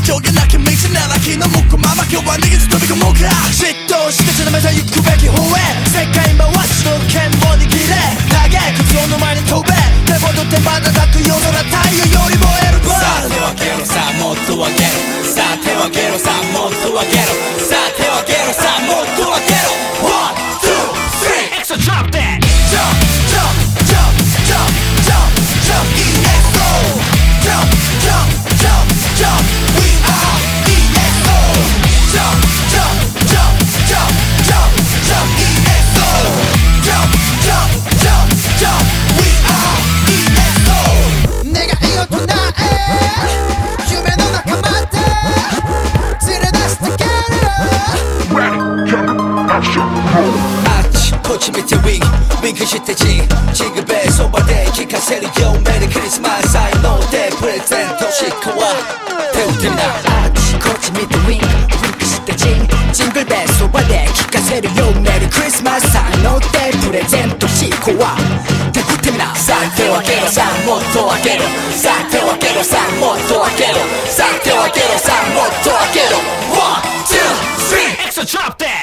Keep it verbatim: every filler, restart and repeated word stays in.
上げなきゃ道なら気の向こうまま今日は逃げず飛び込もうか嫉妬して定めた行くべき方へ世界回しの剣を握れ投げ靴の前に飛べ手戻ってまだ咲く夜空太陽より燃えるバーさあ手を上げろさあもっと上げろさあ手を上げろさあもっと上げろさあ手を上げろさあもっと上げろ One, two, three So drop that Jump, jump, jump, jump, jump, jump イーエスオー Jump, jump, jump, jump We are イーエスオー Jump, jump, jump, jump, jump, jump イーエスオー Jump, jump, jump, jump We are イーエスオー 願いを唱え夢の中まで連れ出してけるあっちこっち見てウィンウィンクしてジンジングベーそばで聴かせるよメリークリスマス才能でプレゼントしかわ手を手になあっちこっち見てウィンウィンクしてジンジングルベースそばで聴かせるよメリークリスマス才能でプレゼントしこわ手振ってみなさあ手を上げろさあもっと上げろさあ手を上げろさあもっと上げろさあ手を上げろさあもっと上げろ One, two, three So drop that